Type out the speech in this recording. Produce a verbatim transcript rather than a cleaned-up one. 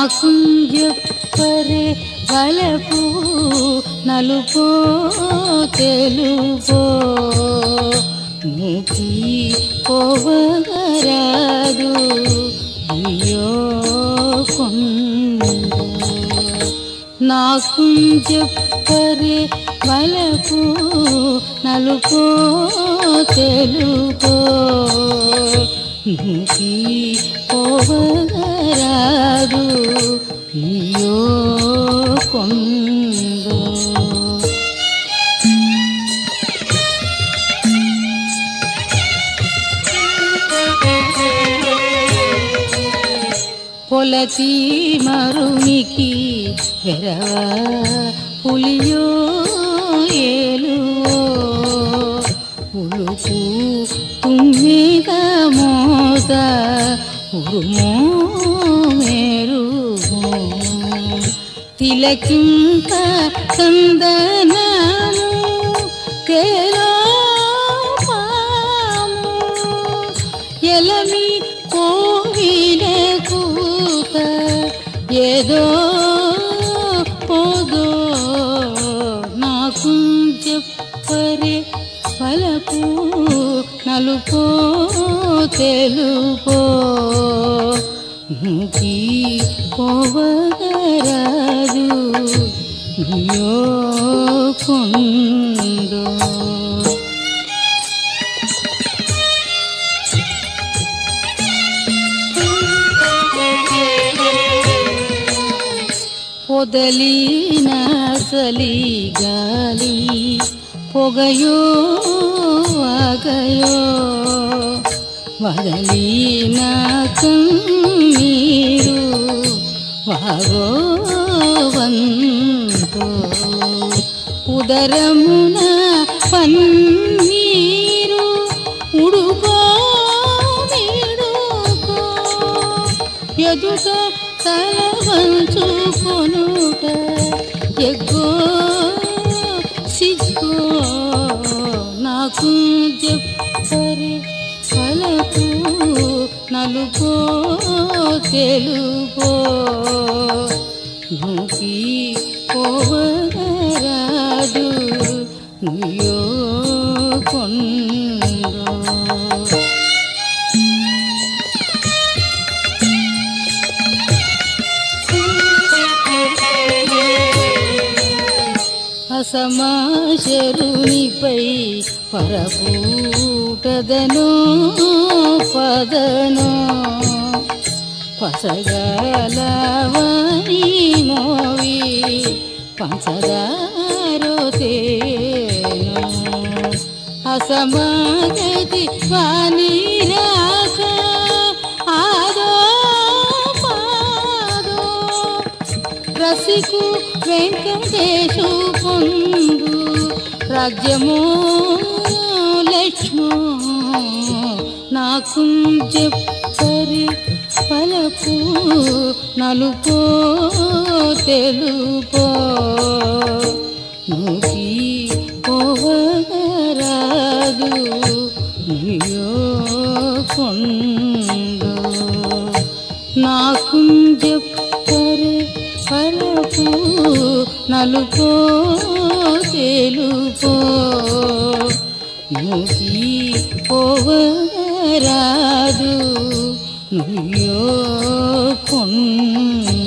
నాకు చెప్పరే వలపు నలుపో తెలుపో నీకి పోవరాదు అయ్యో కొండ నాకు చెప్పరే వలపు నలుపో తెలుపో నీకి పోవరాదు అయ్యో కొండ పొలతి మరునికి వెరవ పులియో ఏలువో ఉలుకు తుమ్మిద మోద ఉరుమో మేరుమో తిలకింత చందనము తేలో పాము ఎలమి కోవిలే కూత ఏదో పోదో నాకు చెప్పరే పలపు నలుపో తెలుపో నీకి పోవరాదు అయ్యో కొండో పొదలిన చలి గాలి పొగయో ఆగయో వదలిన కన్నీరు వాగో వంతో ఉదరమున పన్నీరు ఉడుకో మీడుకో ఎదుట తల వంచుకొనుట ఎగ్గో సిగ్గో నాకు చెప్పరే పలపు నలుపో తెలుపో నీకి పోవరాదు అయ్యో కొండ అసమాశరునిపై పరపూటదనో పదనో పసగలవని మోవి పంచదారో తేనో అసమాగతి వాణి రాక ఆదో పాదో రసికు వెంకటేశు పొందు రాజ్యమో లక్ష్మో నాకు చెప్పరే పలపు నలుపో తెలుపో నీకి పోవరాదు అయ్యో కొండ నాకు చెప్పరే పలపు నలుపో తెలుపో నీకి పోవరాదు అయ్యో కొండ